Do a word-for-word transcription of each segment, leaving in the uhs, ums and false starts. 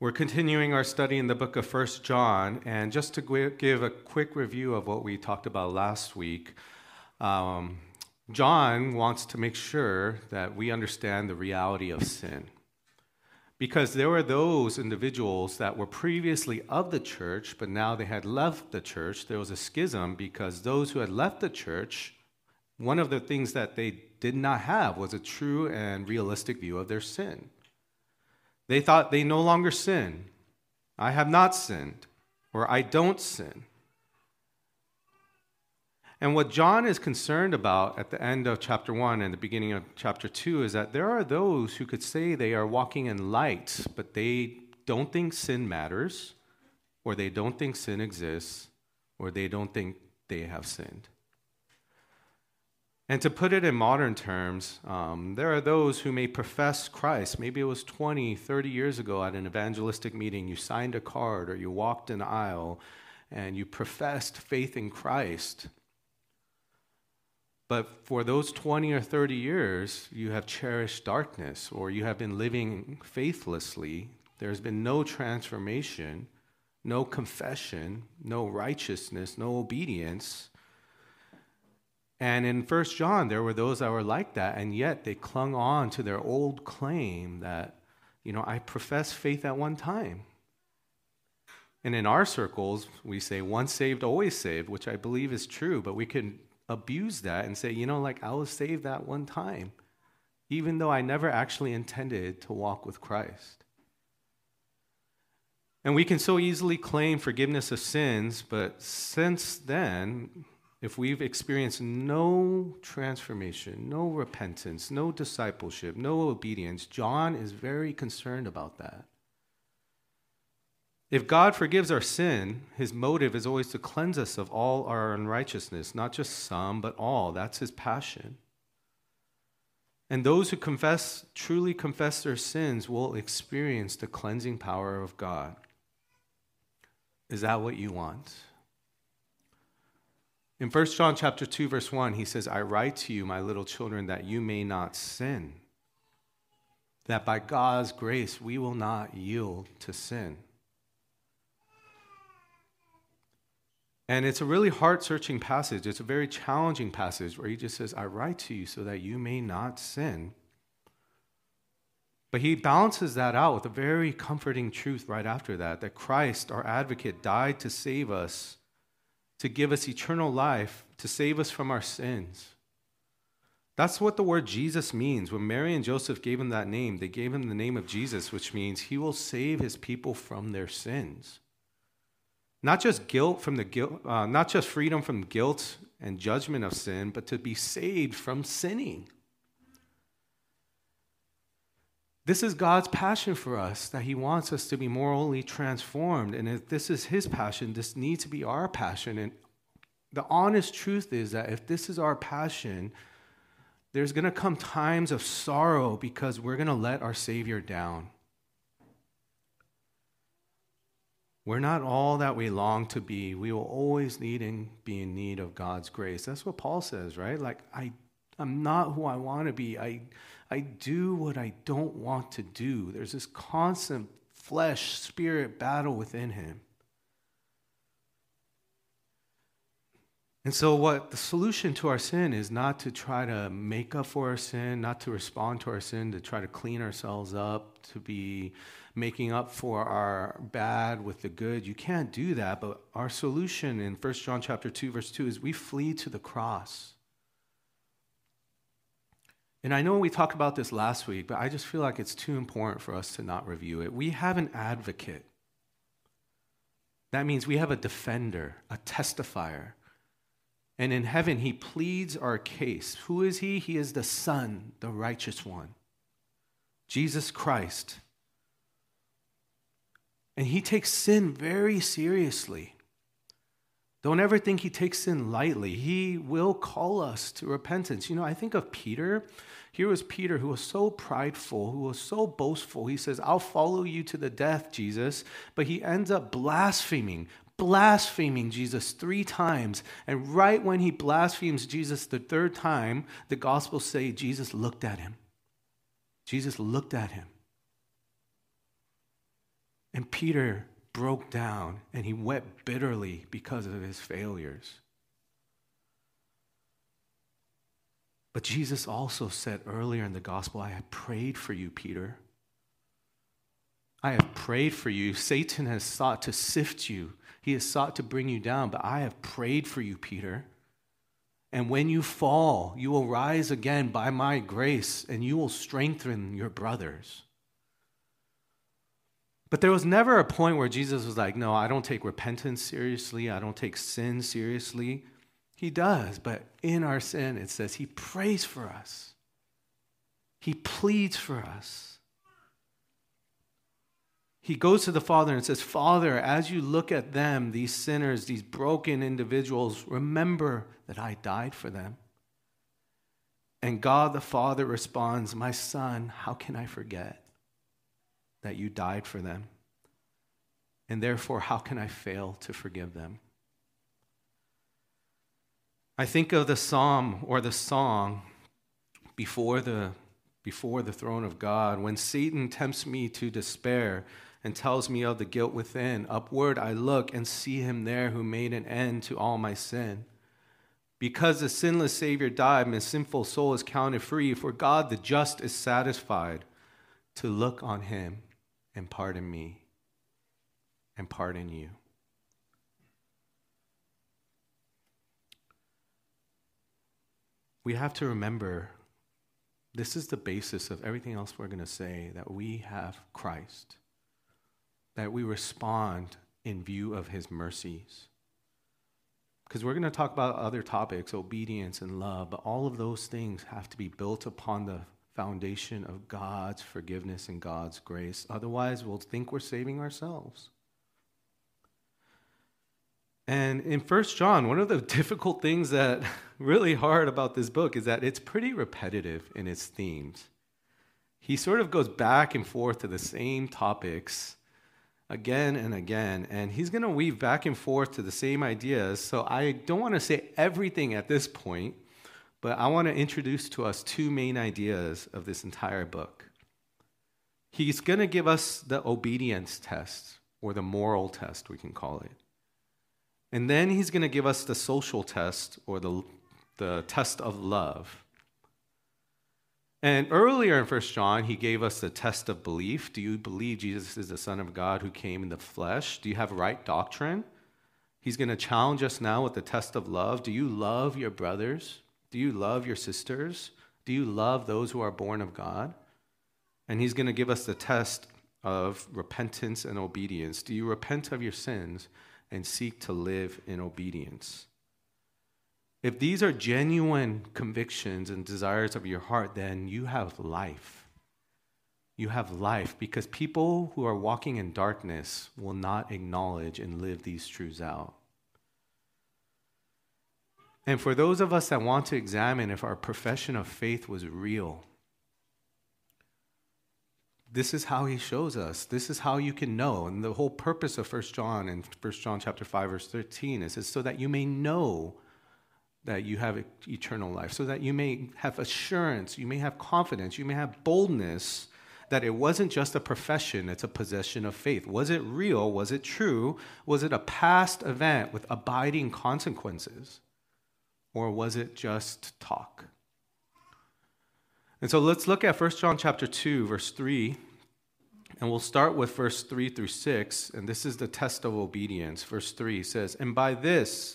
We're continuing our study in the book of First John, and just to give a quick review of what we talked about last week, um, John wants to make sure that we understand the reality of sin. Because there were those individuals that were previously of the church, but now they had left the church. There was a schism because those who had left the church, one of the things that they did not have was a true and realistic view of their sin. They thought they no longer sin. I have not sinned, or I don't sin. And what John is concerned about at the end of chapter one and the beginning of chapter two is that there are those who could say they are walking in light, but they don't think sin matters, or they don't think sin exists, or they don't think they have sinned. And to put it in modern terms, um, there are those who may profess Christ. Maybe it was twenty, thirty years ago at an evangelistic meeting, you signed a card or you walked an aisle and you professed faith in Christ. But for those twenty or thirty years, you have cherished darkness, or you have been living faithlessly. There's been no transformation, no confession, no righteousness, no obedience. And in First John, there were those that were like that, and yet they clung on to their old claim that, you know, I professed faith at one time. And in our circles, we say once saved, always saved, which I believe is true, but we can abuse that and say, you know, like I was saved that one time, even though I never actually intended to walk with Christ. And we can so easily claim forgiveness of sins, but since then, if we've experienced no transformation, no repentance, no discipleship, no obedience, John is very concerned about that. If God forgives our sin, his motive is always to cleanse us of all our unrighteousness, not just some, but all. That's his passion. And those who confess, truly confess their sins will experience the cleansing power of God. Is that what you want? In First John chapter two, verse one, he says, I write to you, my little children, that you may not sin. That by God's grace, we will not yield to sin. And it's a really heart-searching passage. It's a very challenging passage where he just says, I write to you so that you may not sin. But he balances that out with a very comforting truth right after that, that Christ, our advocate, died to save us, to give us eternal life, to save us from our sins. That's what the word Jesus means. When Mary and Joseph gave him that name, they gave him the name of Jesus, which means he will save his people from their sins. Not just guilt from the guilt, uh, not just freedom from guilt and judgment of sin, but to be saved from sinning. This is God's passion for us, that he wants us to be morally transformed. And if this is his passion, this needs to be our passion. And the honest truth is that if this is our passion, there's going to come times of sorrow because we're going to let our Savior down. We're not all that we long to be. We will always need and be in need of God's grace. That's what Paul says, right? Like, I, I'm not who I want to be. I, I do what I don't want to do. There's this constant flesh-spirit battle within him. And so what the solution to our sin is not to try to make up for our sin, not to respond to our sin, to try to clean ourselves up, to be making up for our bad with the good. You can't do that, but our solution in First John chapter two, verse two is we flee to the cross. And I know we talked about this last week, but I just feel like it's too important for us to not review it. We have an advocate. That means we have a defender, a testifier. And in heaven, he pleads our case. Who is he? He is the Son, the righteous one, Jesus Christ. And he takes sin very seriously. Don't ever think he takes sin lightly. He will call us to repentance. You know, I think of Peter. Here was Peter, who was so prideful, who was so boastful. He says, I'll follow you to the death, Jesus. But he ends up blaspheming, blaspheming Jesus three times. And right when he blasphemes Jesus the third time, the Gospels say Jesus looked at him. Jesus looked at him. And Peter broke down and he wept bitterly because of his failures. But Jesus also said earlier in the gospel, I have prayed for you, Peter. I have prayed for you. Satan has sought to sift you. He has sought to bring you down, but I have prayed for you, Peter. And when you fall, you will rise again by my grace, and you will strengthen your brothers. But there was never a point where Jesus was like, no, I don't take repentance seriously. I don't take sin seriously. He does, but in our sin, it says he prays for us. He pleads for us. He goes to the Father and says, Father, as you look at them, these sinners, these broken individuals, remember that I died for them. And God the Father responds, my son, how can I forget that you died for them? And therefore, how can I fail to forgive them? I think of the psalm or the song before the, before the throne of God, when Satan tempts me to despair and tells me of the guilt within. Upward I look and see him there who made an end to all my sin. Because the sinless Savior died, my sinful soul is counted free. For God the just is satisfied to look on him and pardon me and pardon you. We have to remember, this is the basis of everything else we're going to say, that we have Christ, that we respond in view of his mercies. Because we're going to talk about other topics, obedience and love, but all of those things have to be built upon the foundation of God's forgiveness and God's grace. Otherwise, we'll think we're saving ourselves. And in First John, one of the difficult things that really hard about this book is that it's pretty repetitive in its themes. He sort of goes back and forth to the same topics again and again, and he's going to weave back and forth to the same ideas. So I don't want to say everything at this point, but I want to introduce to us two main ideas of this entire book. He's going to give us the obedience test, or the moral test, we can call it. And then he's going to give us the social test, or the, the test of love. And earlier in First John, he gave us the test of belief. Do you believe Jesus is the Son of God who came in the flesh? Do you have right doctrine? He's going to challenge us now with the test of love. Do you love your brothers? Do you love your sisters? Do you love those who are born of God? And he's going to give us the test of repentance and obedience. Do you repent of your sins and seek to live in obedience? If these are genuine convictions and desires of your heart, then you have life. You have life, because people who are walking in darkness will not acknowledge and live these truths out. And for those of us that want to examine if our profession of faith was real, this is how he shows us. This is how you can know. And the whole purpose of First John and First John chapter five, verse thirteen is, is so that you may know that you have eternal life, so that you may have assurance, you may have confidence, you may have boldness that it wasn't just a profession, it's a possession of faith. Was it real? Was it true? Was it a past event with abiding consequences? Or was it just talk? And so let's look at First John chapter two, verse three, and we'll start with verse three through six, and this is the test of obedience. Verse three says, "And by this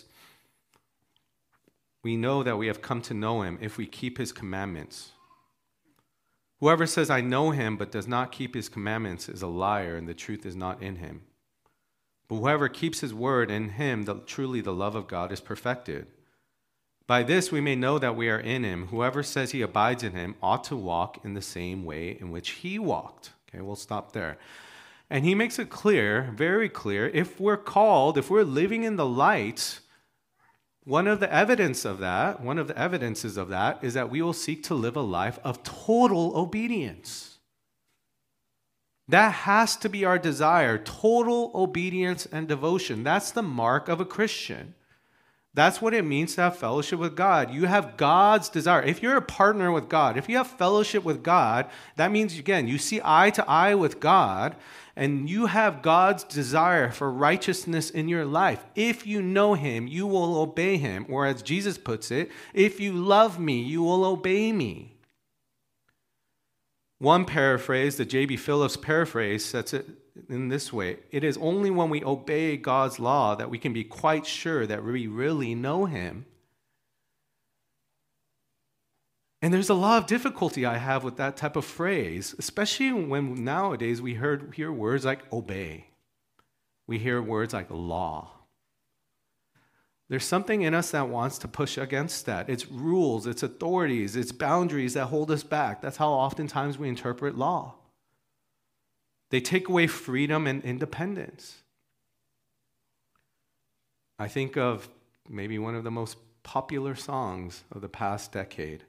we know that we have come to know him if we keep his commandments. Whoever says, 'I know him,' but does not keep his commandments is a liar, and the truth is not in him. But whoever keeps his word, in him the, truly the love of God is perfected. By this we may know that we are in him. Whoever says he abides in him ought to walk in the same way in which he walked." Okay, we'll stop there. And he makes it clear, very clear, if we're called, if we're living in the light, one of the evidence of that, one of the evidences of that is that we will seek to live a life of total obedience. That has to be our desire, total obedience and devotion. That's the mark of a Christian. That's what it means to have fellowship with God. You have God's desire. If you're a partner with God, if you have fellowship with God, that means, again, you see eye to eye with God, and you have God's desire for righteousness in your life. If you know him, you will obey him. Or as Jesus puts it, if you love me, you will obey me. One paraphrase, the J B Phillips paraphrase, sets it in this way: it is only when we obey God's law that we can be quite sure that we really know him. And there's a lot of difficulty I have with that type of phrase, especially when nowadays we heard, hear words like obey. We hear words like law. There's something in us that wants to push against that. It's rules, it's authorities, it's boundaries that hold us back. That's how oftentimes we interpret law. They take away freedom and independence. I think of maybe one of the most popular songs of the past decade.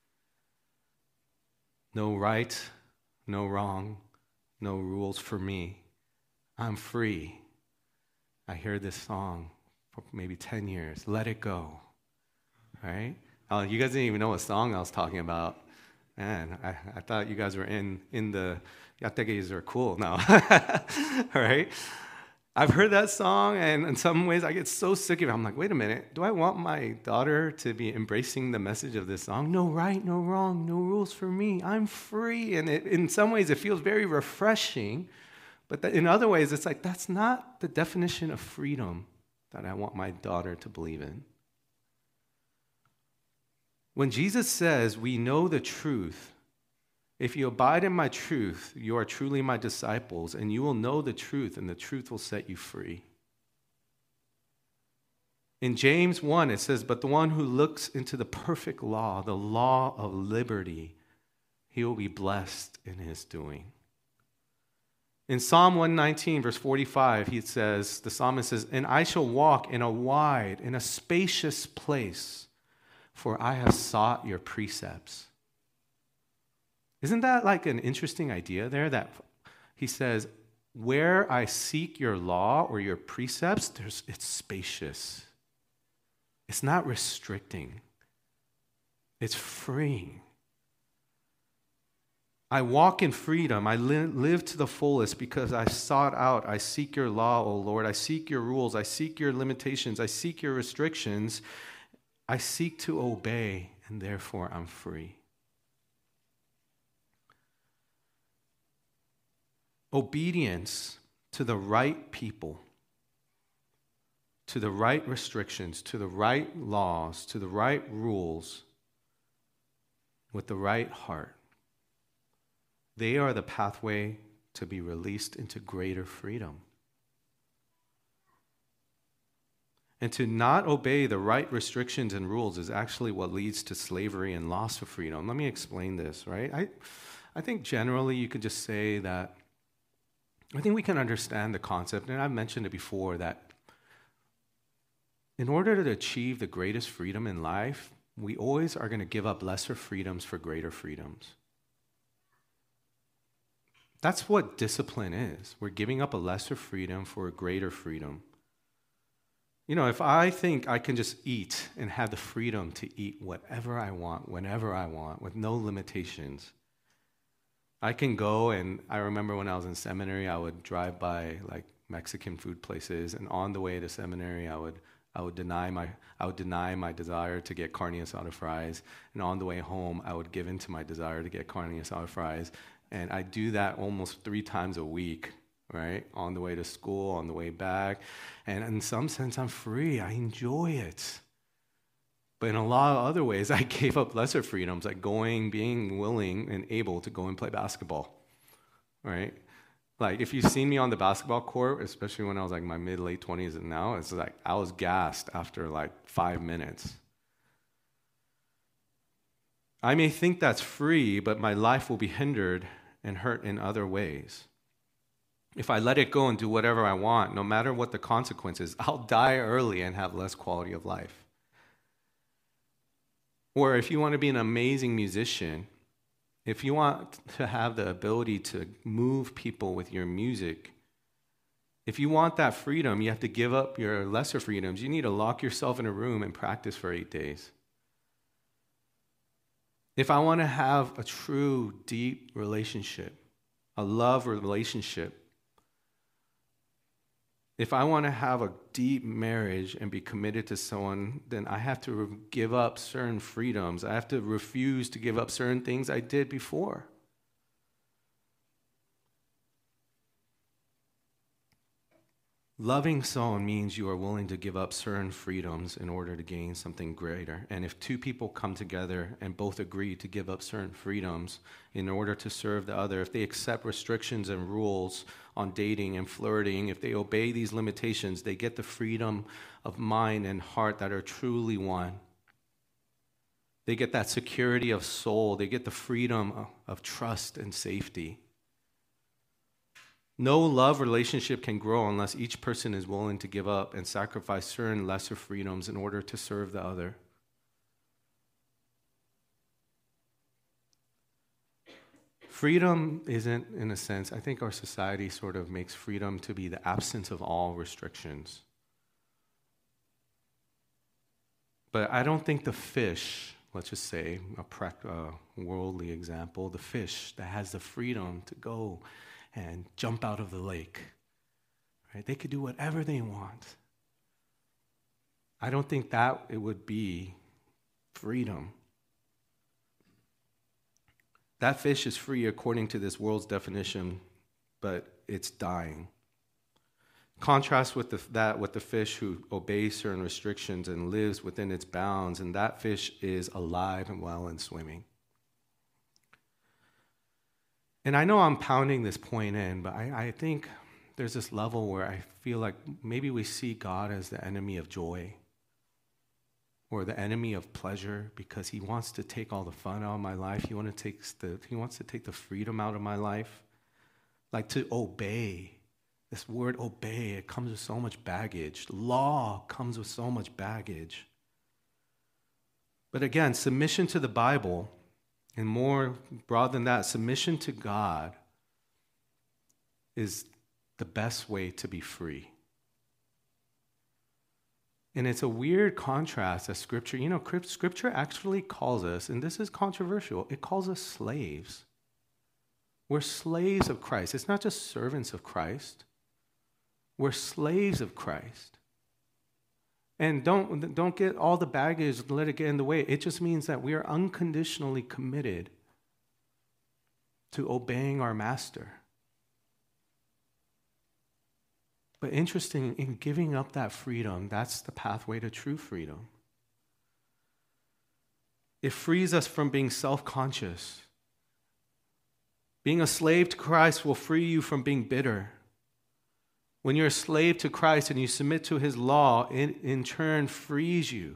No right, no wrong, no rules for me. I'm free. I hear this song for maybe ten years. Let it go. Right? Oh, you guys didn't even know what song I was talking about. Man, I, I thought you guys were in, in the, yateges are cool now. All right? I've heard that song, and in some ways I get so sick of it. I'm like, wait a minute, do I want my daughter to be embracing the message of this song? No right, no wrong, no rules for me. I'm free. And it, in some ways it feels very refreshing, but in other ways it's like, that's not the definition of freedom that I want my daughter to believe in. When Jesus says, we know the truth, if you abide in my truth, you are truly my disciples, and you will know the truth, and the truth will set you free. In James one, it says, but the one who looks into the perfect law, the law of liberty, he will be blessed in his doing. In Psalm one nineteen, verse forty-five, he says, the psalmist says, and I shall walk in a wide, in a spacious place, for I have sought your precepts. Isn't that like an interesting idea there? That he says, where I seek your law or your precepts, there's, it's spacious. It's not restricting. It's freeing. I walk in freedom. I li- live to the fullest because I sought out. I seek your law, O Lord. I seek your rules. I seek your limitations. I seek your restrictions. I seek to obey, and therefore I'm free. Obedience to the right people, to the right restrictions, to the right laws, to the right rules, with the right heart. They are the pathway to be released into greater freedom. And to not obey the right restrictions and rules is actually what leads to slavery and loss of freedom. Let me explain this, right? I, I think generally you could just say that I think we can understand the concept, and I've mentioned it before, that in order to achieve the greatest freedom in life, we always are going to give up lesser freedoms for greater freedoms. That's what discipline is. We're giving up a lesser freedom for a greater freedom. You know, if I think I can just eat and have the freedom to eat whatever I want, whenever I want, with no limitations, I can go, and I remember when I was in seminary, I would drive by like Mexican food places, and on the way to seminary, I would I would deny my I would deny my desire to get carne asada fries, and on the way home, I would give in to my desire to get carne asada fries, and I do that almost three times a week, right? On the way to school, on the way back, and in some sense, I'm free. I enjoy it. But in a lot of other ways, I gave up lesser freedoms, like going, being willing and able to go and play basketball, right? Like, if you've seen me on the basketball court, especially when I was like my mid, late twenties and now, it's like I was gassed after like five minutes. I may think that's free, but my life will be hindered and hurt in other ways. If I let it go and do whatever I want, no matter what the consequences, I'll die early and have less quality of life. Or if you want to be an amazing musician, if you want to have the ability to move people with your music, If you want that freedom, you have to give up your lesser freedoms. You need to lock yourself in a room and practice for eight days. If I want to have a true, deep relationship, a love relationship, if I want to have a deep marriage and be committed to someone, then I have to re- give up certain freedoms. I have to refuse to give up certain things I did before. Loving someone means you are willing to give up certain freedoms in order to gain something greater. And if two people come together and both agree to give up certain freedoms in order to serve the other, if they accept restrictions and rules on dating and flirting, if they obey these limitations, they get the freedom of mind and heart that are truly one. They get that security of soul. They get the freedom of, of trust and safety. No love relationship can grow unless each person is willing to give up and sacrifice certain lesser freedoms in order to serve the other. Freedom isn't, in a sense, I think our society sort of makes freedom to be the absence of all restrictions. But I don't think the fish, let's just say, a prac- uh, worldly example, the fish that has the freedom to go and jump out of the lake, right? They could do whatever they want. I don't think that it would be freedom. That fish is free according to this world's definition, but it's dying. Contrast with the, that with the fish who obeys certain restrictions and lives within its bounds, and that fish is alive and well and swimming. And I know I'm pounding this point in, but I, I think there's this level where I feel like maybe we see God as the enemy of joy or the enemy of pleasure because he wants to take all the fun out of my life. He, want to take the, he wants to take the freedom out of my life. Like to obey. This word obey, it comes with so much baggage. Law comes with so much baggage. But again, submission to the Bible, and more broad than that, submission to God is the best way to be free. And it's a weird contrast that Scripture, you know, Scripture actually calls us, and this is controversial, it calls us slaves. We're slaves of Christ. It's not just servants of Christ. We're slaves of Christ. And don't, don't get all the baggage, let it get in the way. It just means that we are unconditionally committed to obeying our master. But interesting, in giving up that freedom, that's the pathway to true freedom. It frees us from being self-conscious. Being a slave to Christ will free you from being bitter. When you're a slave to Christ and you submit to his law, it in turn frees you.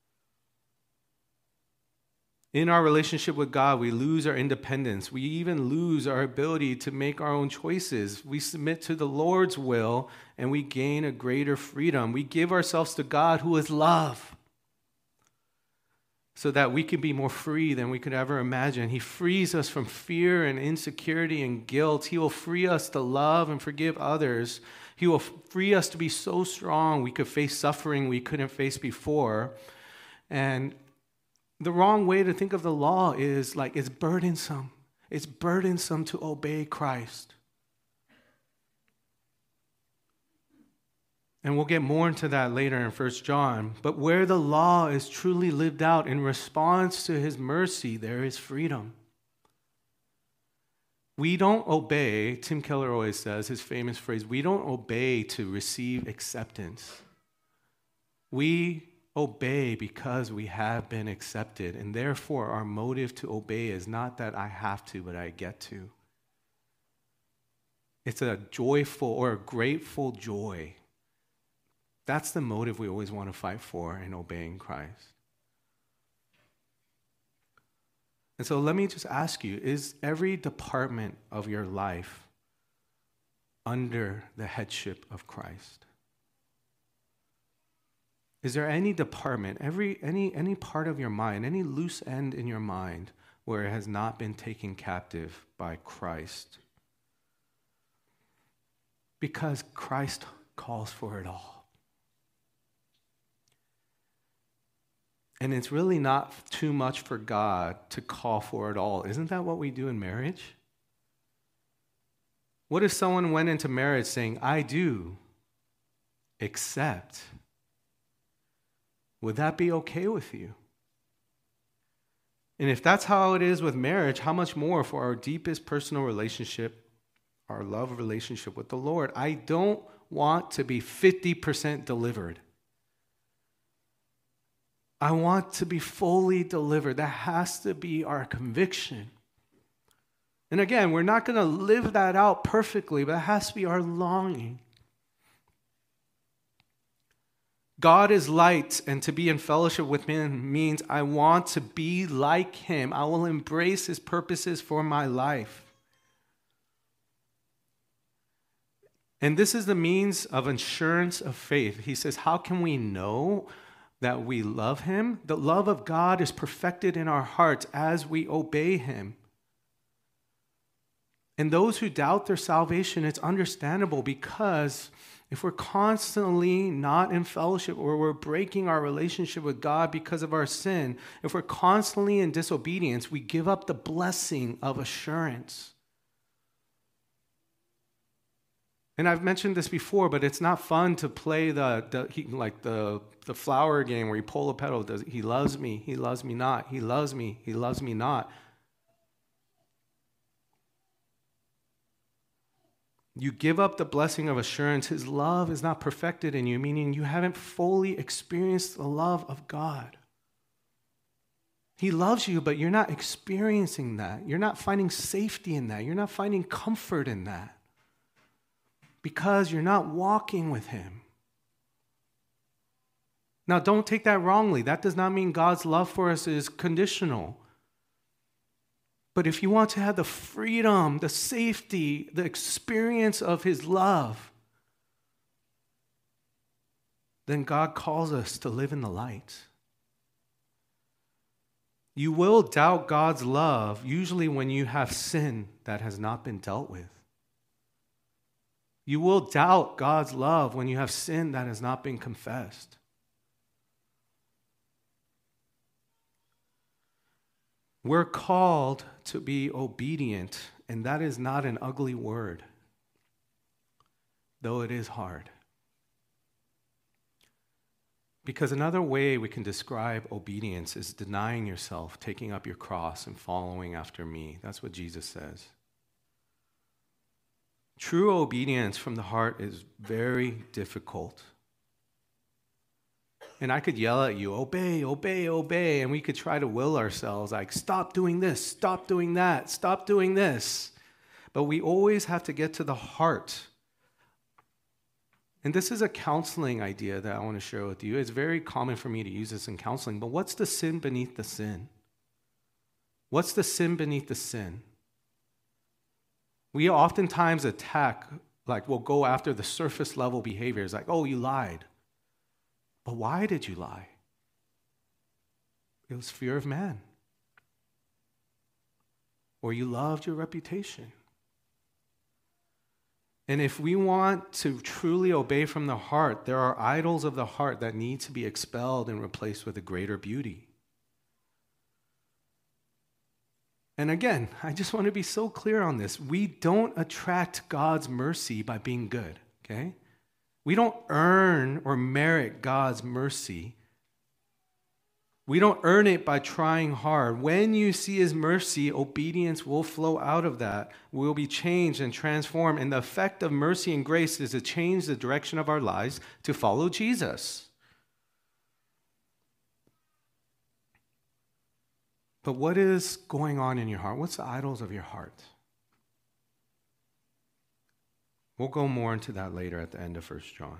In our relationship with God, we lose our independence. We even lose our ability to make our own choices. We submit to the Lord's will and we gain a greater freedom. We give ourselves to God, who is love, so that we can be more free than we could ever imagine. He frees us from fear and insecurity and guilt. He will free us to love and forgive others. He will free us to be so strong we could face suffering we couldn't face before. And the wrong way to think of the law is like it's burdensome. It's burdensome to obey Christ. And we'll get more into that later in First John. But where the law is truly lived out in response to his mercy, there is freedom. We don't obey, Tim Keller always says, his famous phrase, we don't obey to receive acceptance. We obey because we have been accepted, and therefore our motive to obey is not that I have to, but I get to. It's a joyful or a grateful joy. That's the motive we always want to fight for in obeying Christ. And so let me just ask you, is every department of your life under the headship of Christ? Is there any department, every any any part of your mind, any loose end in your mind where it has not been taken captive by Christ? Because Christ calls for it all. And it's really not too much for God to call for it all. Isn't that what we do in marriage? What if someone went into marriage saying, I do, except, would that be okay with you? And if that's how it is with marriage, how much more for our deepest personal relationship, our love relationship with the Lord? I don't want to be fifty percent delivered. I want to be fully delivered. That has to be our conviction. And again, we're not going to live that out perfectly, but it has to be our longing. God is light, and to be in fellowship with him means I want to be like him. I will embrace his purposes for my life. And this is the means of assurance of faith. He says, how can we know that we love him? The love of God is perfected in our hearts as we obey him. And those who doubt their salvation, it's understandable, because if we're constantly not in fellowship, or we're breaking our relationship with God because of our sin, if we're constantly in disobedience, we give up the blessing of assurance. And I've mentioned this before, but it's not fun to play the, the he, like the, the flower game where you pull a pedal. Does he loves me, he loves me not. He loves me, he loves me not. You give up the blessing of assurance. His love is not perfected in you, meaning you haven't fully experienced the love of God. He loves you, but you're not experiencing that. You're not finding safety in that. You're not finding comfort in that, because you're not walking with him. Now, don't take that wrongly. That does not mean God's love for us is conditional. But if you want to have the freedom, the safety, the experience of his love, then God calls us to live in the light. You will doubt God's love usually when you have sin that has not been dealt with. You will doubt God's love when you have sin that has not been confessed. We're called to be obedient, and that is not an ugly word, though it is hard. Because another way we can describe obedience is denying yourself, taking up your cross, and following after me. That's what Jesus says. True obedience from the heart is very difficult. And I could yell at you, obey, obey, obey, and we could try to will ourselves, like, stop doing this, stop doing that, stop doing this. But we always have to get to the heart. And this is a counseling idea that I want to share with you. It's very common for me to use this in counseling, but what's the sin beneath the sin? What's the sin beneath the sin? We oftentimes attack, like we'll go after the surface level behaviors, like, oh, you lied. But why did you lie? It was fear of man. Or you loved your reputation. And if we want to truly obey from the heart, there are idols of the heart that need to be expelled and replaced with a greater beauty. And again, I just want to be so clear on this. We don't attract God's mercy by being good, okay? We don't earn or merit God's mercy. We don't earn it by trying hard. When you see his mercy, obedience will flow out of that. We'll be changed and transformed. And the effect of mercy and grace is to change the direction of our lives to follow Jesus. But what is going on in your heart? What's the idols of your heart? We'll go more into that later at the end of First John.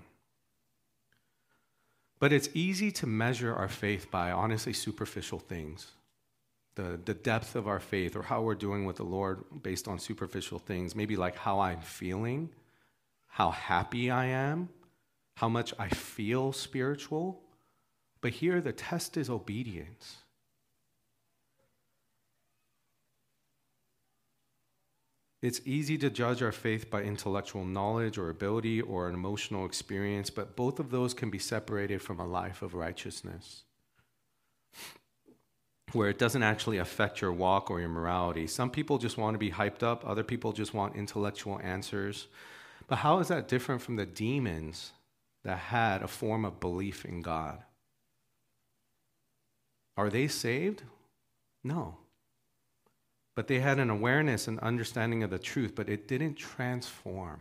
But it's easy to measure our faith by honestly superficial things. The, the depth of our faith, or how we're doing with the Lord based on superficial things. Maybe like how I'm feeling, how happy I am, how much I feel spiritual. But here the test is obedience. It's easy to judge our faith by intellectual knowledge or ability or an emotional experience, but both of those can be separated from a life of righteousness, where it doesn't actually affect your walk or your morality. Some people just want to be hyped up. Other people just want intellectual answers. But how is that different from the demons that had a form of belief in God? Are they saved? No. But they had an awareness and understanding of the truth, but it didn't transform.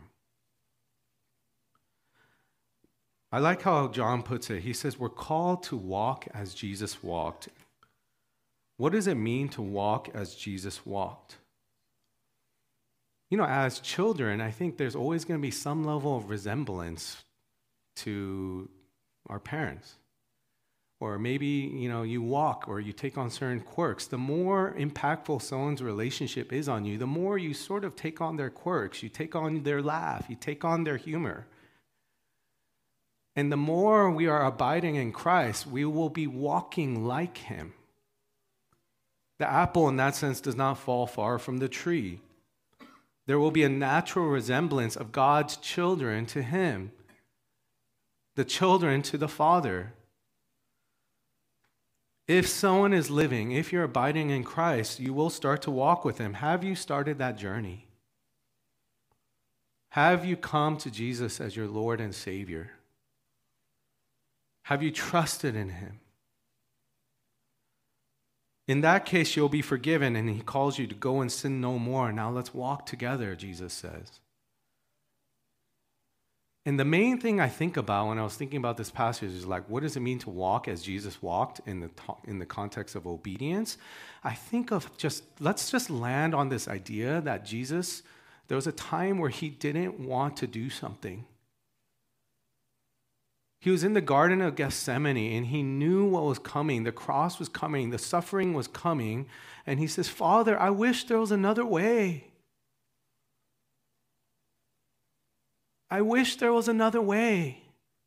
I like how John puts it. He says, we're called to walk as Jesus walked. What does it mean to walk as Jesus walked? You know, as children, I think there's always going to be some level of resemblance to our parents. Or maybe, you know, you walk or you take on certain quirks. The more impactful someone's relationship is on you, the more you sort of take on their quirks. You take on their laugh. You take on their humor. And the more we are abiding in Christ, we will be walking like him. The apple, in that sense, does not fall far from the tree. There will be a natural resemblance of God's children to him, the children to the Father. If someone is living, if you're abiding in Christ, you will start to walk with him. Have you started that journey? Have you come to Jesus as your Lord and Savior? Have you trusted in him? In that case, you'll be forgiven, and he calls you to go and sin no more. Now let's walk together, Jesus says. And the main thing I think about when I was thinking about this passage is like, what does it mean to walk as Jesus walked in the in the context of obedience? I think of just, let's just land on this idea that Jesus, there was a time where he didn't want to do something. He was in the Garden of Gethsemane, and he knew what was coming. The cross was coming. The suffering was coming. And he says, Father, I wish there was another way. I wish there was another way.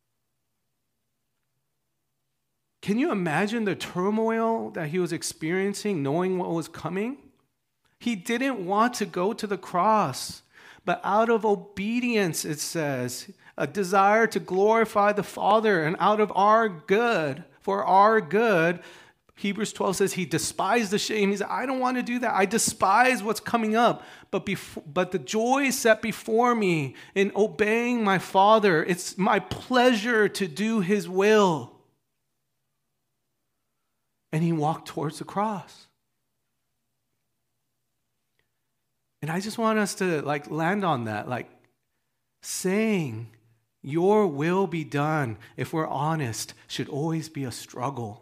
Can you imagine the turmoil that he was experiencing, knowing what was coming? He didn't want to go to the cross, but out of obedience, it says, a desire to glorify the Father, and out of our good, for our good, Hebrews twelve says he despised the shame. He said, I don't want to do that. I despise what's coming up. But, before, but the joy set before me in obeying my Father, it's my pleasure to do his will. And he walked towards the cross. And I just want us to like land on that, like saying, your will be done, if we're honest, should always be a struggle.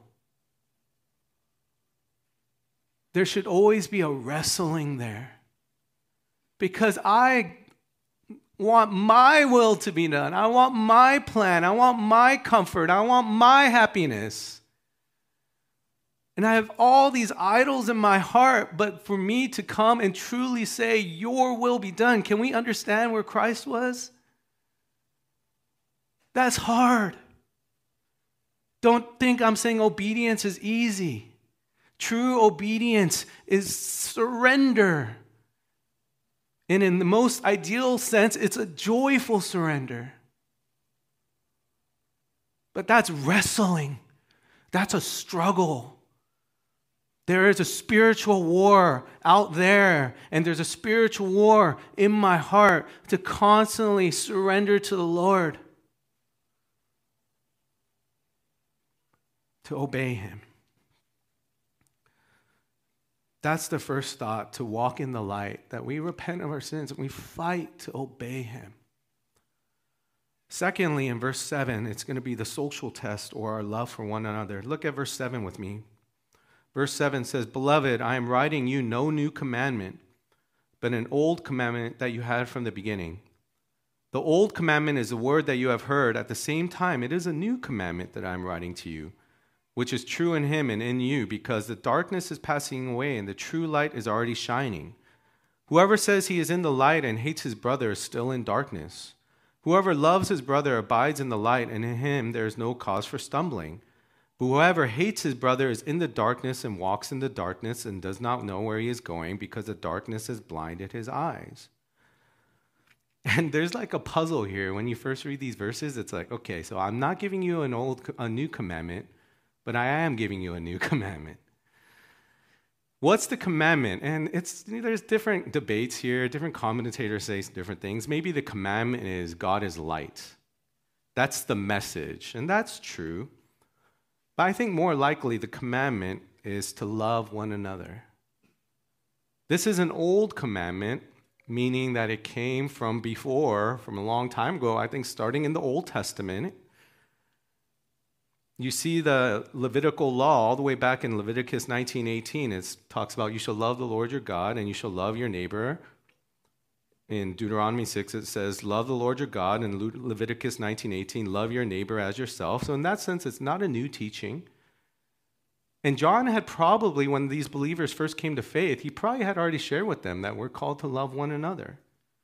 There should always be a wrestling there. Because I want my will to be done. I want my plan. I want my comfort. I want my happiness. And I have all these idols in my heart, but for me to come and truly say, your will be done, can we understand where Christ was? That's hard. Don't think I'm saying obedience is easy. True obedience is surrender. And in the most ideal sense, it's a joyful surrender. But that's wrestling. That's a struggle. There is a spiritual war out there, and there's a spiritual war in my heart to constantly surrender to the Lord, to obey him. That's the first thought, to walk in the light, that we repent of our sins and we fight to obey him. Secondly, in verse seven, it's going to be the social test or our love for one another. Look at verse seven with me. Verse seven says, Beloved, I am writing you no new commandment, but an old commandment that you had from the beginning. The old commandment is the word that you have heard. At the same time, it is a new commandment that I am writing to you, which is true in him and in you, because the darkness is passing away and the true light is already shining. Whoever says he is in the light and hates his brother is still in darkness. Whoever loves his brother abides in the light, and in him there is no cause for stumbling. But whoever hates his brother is in the darkness and walks in the darkness and does not know where he is going because the darkness has blinded his eyes. And there's like a puzzle here. When you first read these verses, it's like, okay, so I'm not giving you an old, a new commandment, but I am giving you a new commandment. What's the commandment? And it's there's different debates here. Different commentators say different things. Maybe the commandment is God is light. That's the message, and that's true. But I think more likely the commandment is to love one another. This is an old commandment, meaning that it came from before, from a long time ago, I think starting in the Old Testament. You see the Levitical law all the way back in Leviticus nineteen eighteen. It talks about you shall love the Lord your God and you shall love your neighbor. In Deuteronomy six, it says, love the Lord your God. In Le- Leviticus nineteen eighteen, love your neighbor as yourself. So in that sense, it's not a new teaching. And John had probably, when these believers first came to faith, he probably had already shared with them that we're called to love one another.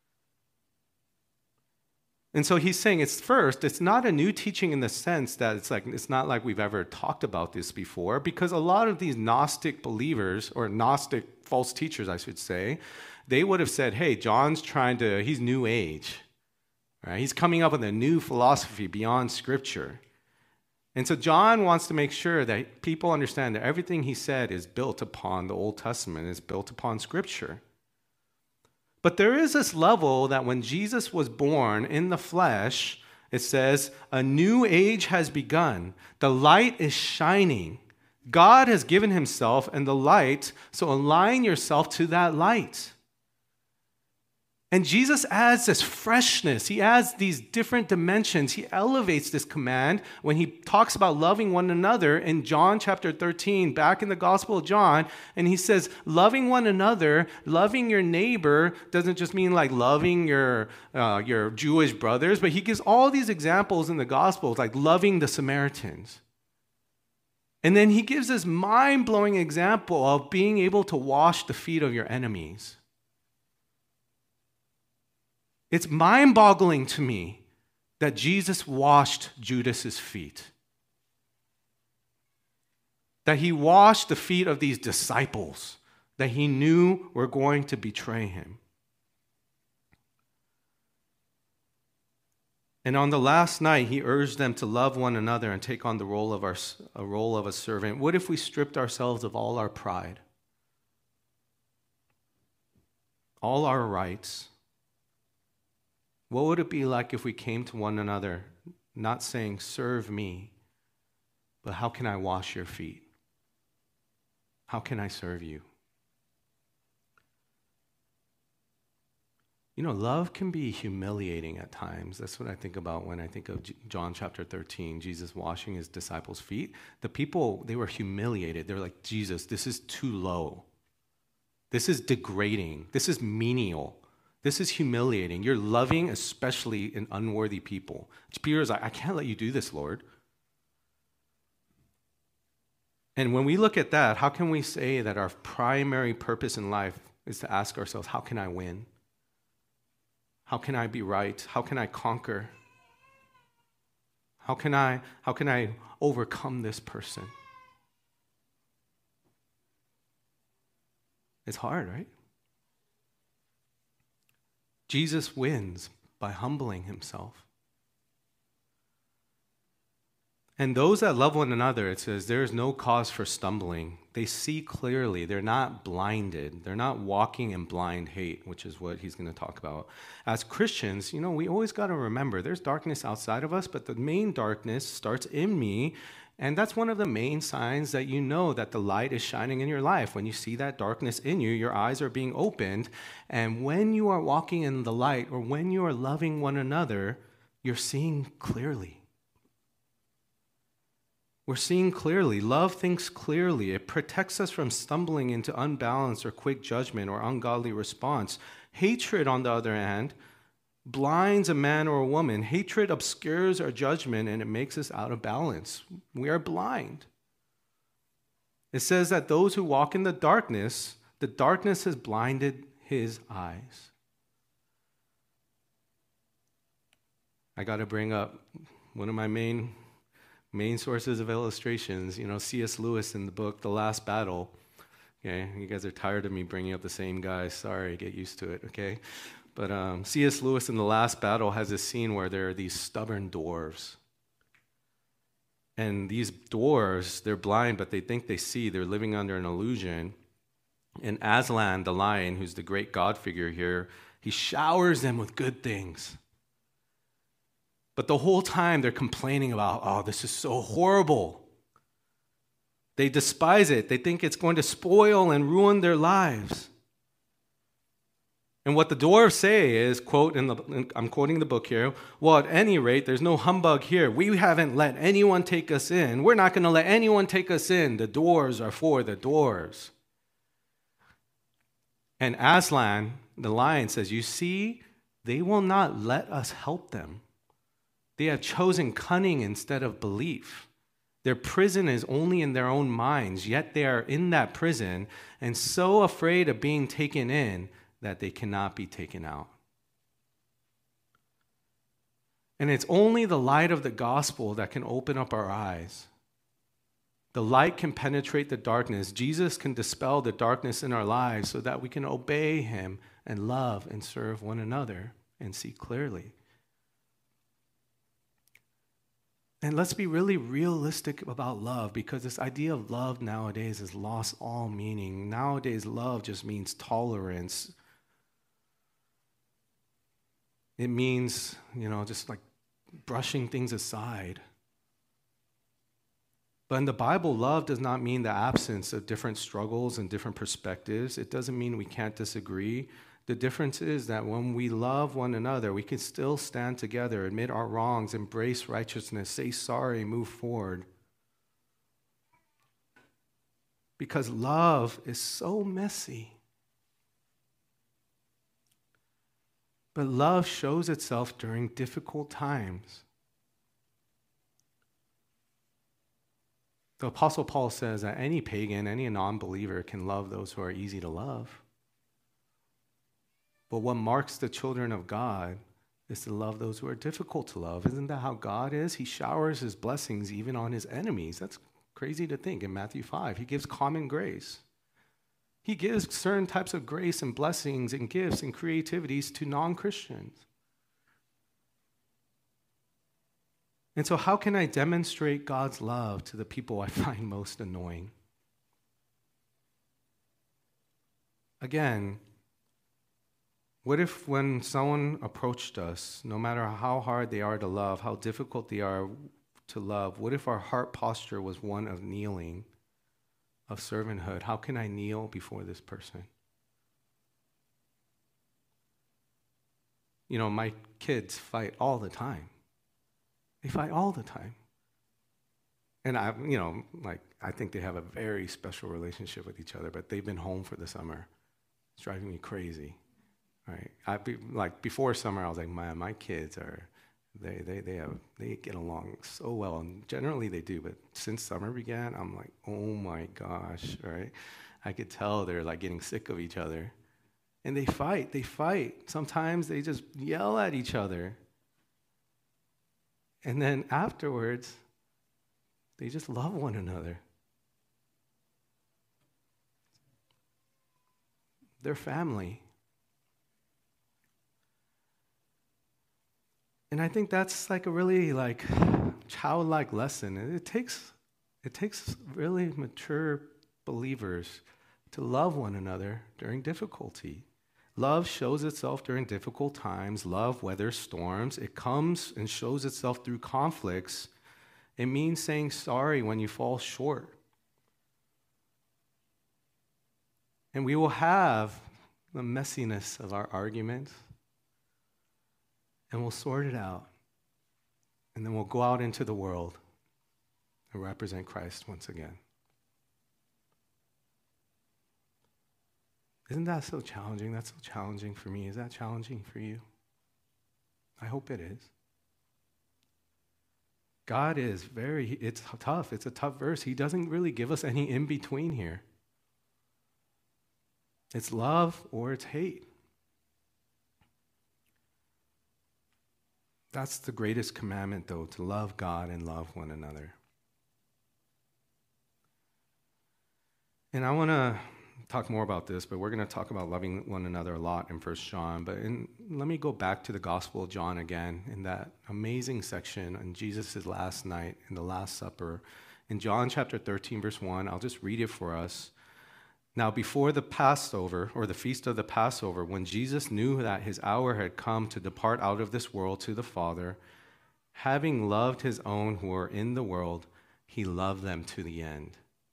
And so he's saying it's first, it's not a new teaching in the sense that it's like it's not like we've ever talked about this before, because a lot of these Gnostic believers, or Gnostic false teachers, I should say, they would have said, hey, John's trying to, he's new age. Right? He's coming up with a new philosophy beyond Scripture. And so John wants to make sure that people understand that everything he said is built upon the Old Testament, is built upon Scripture. But there is this level that when Jesus was born in the flesh, it says, a new age has begun. The light is shining. God has given himself and the light, so align yourself to that light. And Jesus adds this freshness. He adds these different dimensions. He elevates this command when he talks about loving one another in John chapter thirteen, back in the Gospel of John. And he says, loving one another, loving your neighbor, doesn't just mean like loving your, uh, your Jewish brothers, but he gives all these examples in the Gospels, like loving the Samaritans. And then he gives this mind-blowing example of being able to wash the feet of your enemies. It's mind-boggling to me that Jesus washed Judas's feet. That he washed the feet of these disciples that he knew were going to betray him. And on the last night, he urged them to love one another and take on the role of our, a role of a servant. What if we stripped ourselves of all our pride, all our rights? What would it be like if we came to one another, not saying, serve me, but how can I wash your feet? How can I serve you? You know, love can be humiliating at times. That's what I think about when I think of John chapter thirteen, Jesus washing his disciples' feet. The people, they were humiliated. They were like, Jesus, this is too low. This is degrading. This is menial. This is humiliating. You're loving especially an unworthy people. Peter's like, I can't let you do this, Lord. And when we look at that, how can we say that our primary purpose in life is to ask ourselves, how can I win? How can I be right? How can I conquer? How can I, how can I overcome this person? It's hard, right? Jesus wins by humbling himself. And those that love one another, it says, there is no cause for stumbling. They see clearly. They're not blinded. They're not walking in blind hate, which is what he's going to talk about. As Christians, you know, we always got to remember there's darkness outside of us, but the main darkness starts in me. And that's one of the main signs that you know that the light is shining in your life. When you see that darkness in you, your eyes are being opened. And when you are walking in the light, or when you are loving one another, you're seeing clearly. We're seeing clearly. Love thinks clearly. It protects us from stumbling into unbalanced or quick judgment or ungodly response. Hatred, on the other hand, blinds a man or a woman. Hatred obscures our judgment and it makes us out of balance. We are blind. It says that those who walk in the darkness, the darkness has blinded his eyes. I got to bring up one of my main Main sources of illustrations, you know, C S Lewis in the book, The Last Battle. Okay, you guys are tired of me bringing up the same guys. Sorry, get used to it, okay? But um, C S Lewis in The Last Battle has a scene where there are these stubborn dwarves. And these dwarves, they're blind, but they think they see. They're living under an illusion. And Aslan, the lion, who's the great god figure here, he showers them with good things. But the whole time they're complaining about, oh, this is so horrible. They despise it. They think it's going to spoil and ruin their lives. And what the dwarves say is, quote, in the, I'm quoting the book here, well, at any rate, there's no humbug here. We haven't let anyone take us in. We're not going to let anyone take us in. The doors are for the dwarves. And Aslan, the lion, says, you see, they will not let us help them. They have chosen cunning instead of belief. Their prison is only in their own minds, yet they are in that prison and so afraid of being taken in that they cannot be taken out. And it's only the light of the gospel that can open up our eyes. The light can penetrate the darkness. Jesus can dispel the darkness in our lives so that we can obey him and love and serve one another and see clearly. And let's be really realistic about love, because this idea of love nowadays has lost all meaning. Nowadays, love just means tolerance. It means, you know, just like brushing things aside. But in the Bible, love does not mean the absence of different struggles and different perspectives. It doesn't mean we can't disagree. The difference is that when we love one another, we can still stand together, admit our wrongs, embrace righteousness, say sorry, move forward. Because love is so messy. But love shows itself during difficult times. The Apostle Paul says that any pagan, any non-believer can love those who are easy to love. But what marks the children of God is to love those who are difficult to love. Isn't that how God is? He showers his blessings even on his enemies. That's crazy to think in Matthew five. He gives common grace. He gives certain types of grace and blessings and gifts and creativities to non-Christians. And so how can I demonstrate God's love to the people I find most annoying? Again, what if when someone approached us, no matter how hard they are to love, how difficult they are to love, what if our heart posture was one of kneeling, of servanthood? How can I kneel before this person? You know, my kids fight all the time. They fight all the time. And I, you know, like, I think they have a very special relationship with each other, but they've been home for the summer. It's driving me crazy. Right, I be, like before summer, I was like, man, my kids are, they they they have they get along so well, and generally they do. But since summer began, I'm like, oh my gosh, right? I could tell they're like getting sick of each other, and they fight. They fight. Sometimes they just yell at each other, and then afterwards, they just love one another. They're family. And I think that's like a really like childlike lesson. And it takes it takes really mature believers to love one another during difficulty. Love shows itself during difficult times. Love weathers storms. It comes and shows itself through conflicts. It means saying sorry when you fall short. And we will have the messiness of our arguments. And we'll sort it out. And then we'll go out into the world and represent Christ once again. Isn't that so challenging? That's so challenging for me. Is that challenging for you? I hope it is. God is very, it's tough. It's a tough verse. He doesn't really give us any in-between here. It's love or it's hate. That's the greatest commandment, though, to love God and love one another. And I want to talk more about this, but we're going to talk about loving one another a lot in First John. But in, let me go back to the Gospel of John again, in that amazing section on Jesus' last night in the Last Supper. In John chapter thirteen, verse one, I'll just read it for us. Now, before the Passover, or the feast of the Passover, when Jesus knew that his hour had come to depart out of this world to the Father, having loved his own who were in the world, he loved them to the end.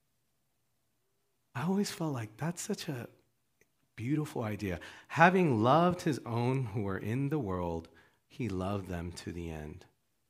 I always felt like that's such a beautiful idea. Having loved his own who were in the world, he loved them to the end.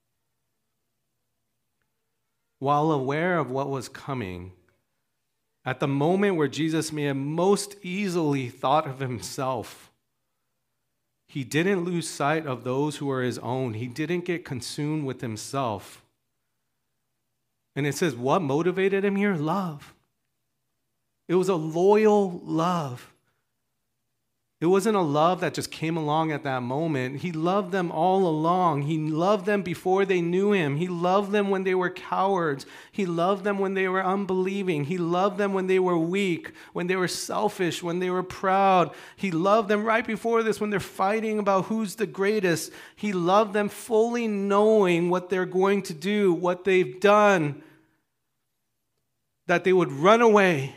While aware of what was coming, at the moment where Jesus may have most easily thought of himself, he didn't lose sight of those who were his own. He didn't get consumed with himself. And it says, what motivated him here? Love. It was a loyal love. It wasn't a love that just came along at that moment. He loved them all along. He loved them before they knew him. He loved them when they were cowards. He loved them when they were unbelieving. He loved them when they were weak, when they were selfish, when they were proud. He loved them right before this when they're fighting about who's the greatest. He loved them fully knowing what they're going to do, what they've done, that they would run away,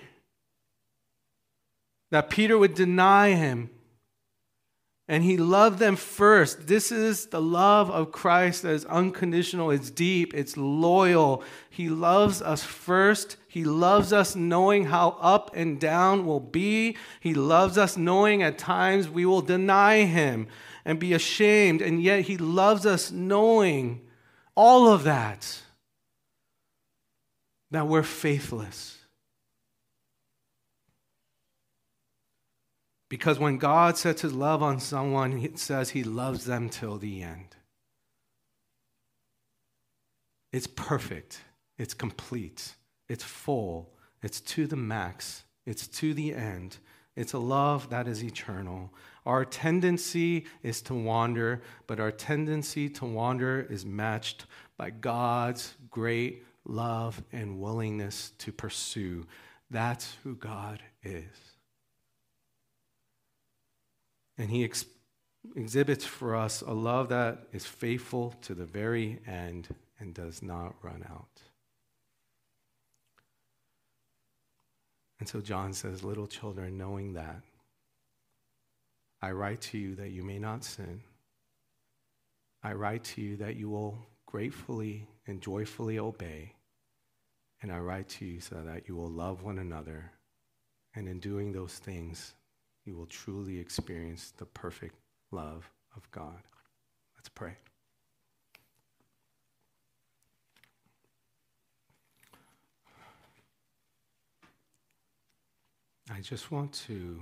that Peter would deny him. And he loved them first. This is the love of Christ that is unconditional. It's deep. It's loyal. He loves us first. He loves us knowing how up and down will be. He loves us knowing at times we will deny him and be ashamed. And yet he loves us knowing all of that, that we're faithless. Because when God sets his love on someone, it says he loves them till the end. It's perfect. It's complete. It's full. It's to the max. It's to the end. It's a love that is eternal. Our tendency is to wander, but our tendency to wander is matched by God's great love and willingness to pursue. That's who God is. And he ex- exhibits for us a love that is faithful to the very end and does not run out. And so John says, little children, knowing that, I write to you that you may not sin. I write to you that you will gratefully and joyfully obey. And I write to you so that you will love one another. And in doing those things, you will truly experience the perfect love of God. Let's pray. I just want to,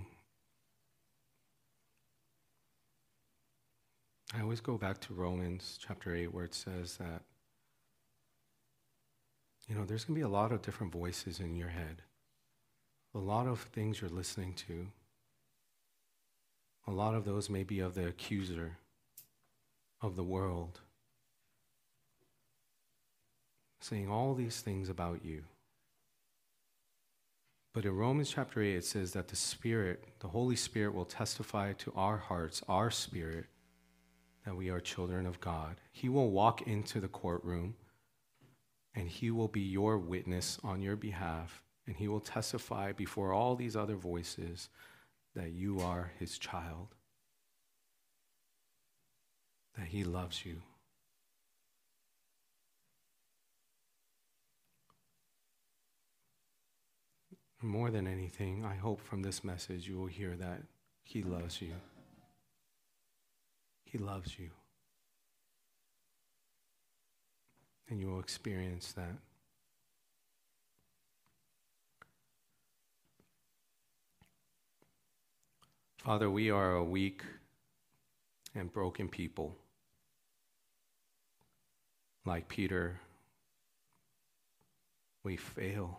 I always go back to Romans chapter eight where it says that, you know, there's going to be a lot of different voices in your head, a lot of things you're listening to. A lot of those may be of the accuser, of the world, saying all these things about you. But in Romans chapter eight, it says that the Spirit, the Holy Spirit, will testify to our hearts, our spirit, that we are children of God. He will walk into the courtroom, and he will be your witness on your behalf, and he will testify before all these other voices that you are his child, that he loves you. More than anything, I hope from this message you will hear that he loves you. He loves you. And you will experience that. Father, we are a weak and broken people. Like Peter, we fail.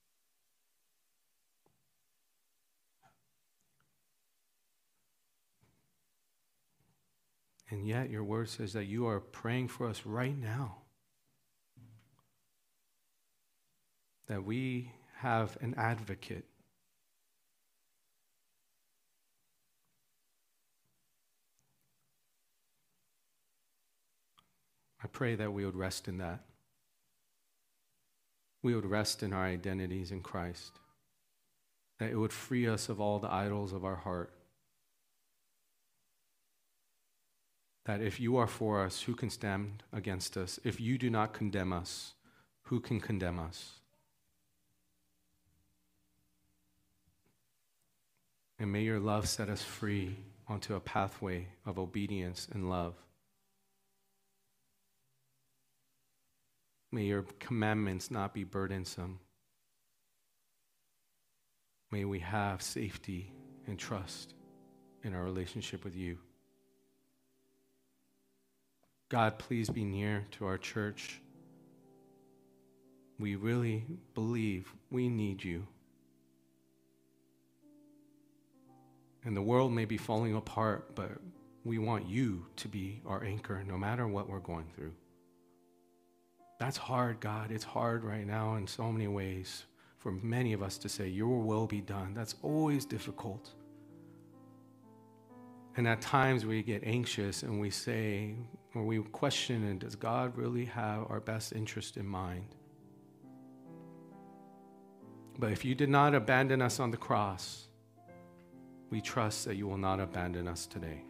And yet your word says that you are praying for us right now. That we have an advocate I pray that we would rest in that. We would rest in our identities in Christ. That it would free us of all the idols of our heart. That if you are for us, who can stand against us? If you do not condemn us, who can condemn us? And may your love set us free onto a pathway of obedience and love. May your commandments not be burdensome. May we have safety and trust in our relationship with you. God, please be near to our church. We really believe we need you. And the world may be falling apart, but we want you to be our anchor no matter what we're going through. That's hard, God. It's hard right now in so many ways for many of us to say, your will be done. That's always difficult. And at times we get anxious and we say, or we question, and does God really have our best interest in mind? But if you did not abandon us on the cross, we trust that you will not abandon us today.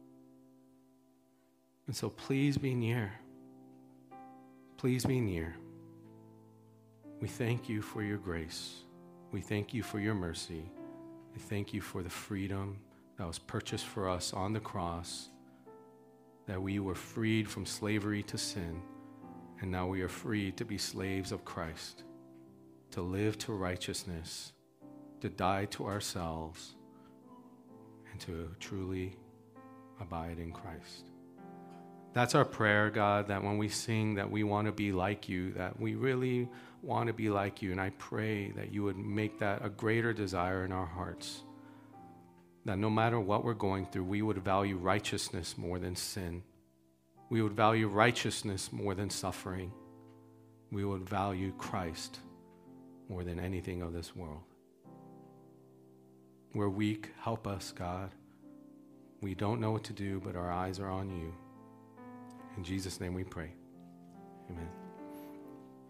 And so please be near. Please be near. We thank you for your grace. We thank you for your mercy. We thank you for the freedom that was purchased for us on the cross, that we were freed from slavery to sin, and now we are free to be slaves of Christ, to live to righteousness, to die to ourselves, and to truly abide in Christ. That's our prayer, God, that when we sing that we want to be like you, that we really want to be like you. And I pray that you would make that a greater desire in our hearts, that no matter what we're going through, we would value righteousness more than sin. We would value righteousness more than suffering. We would value Christ more than anything of this world. We're weak. Help us, God. We don't know what to do, but our eyes are on you. In Jesus' name we pray. Amen.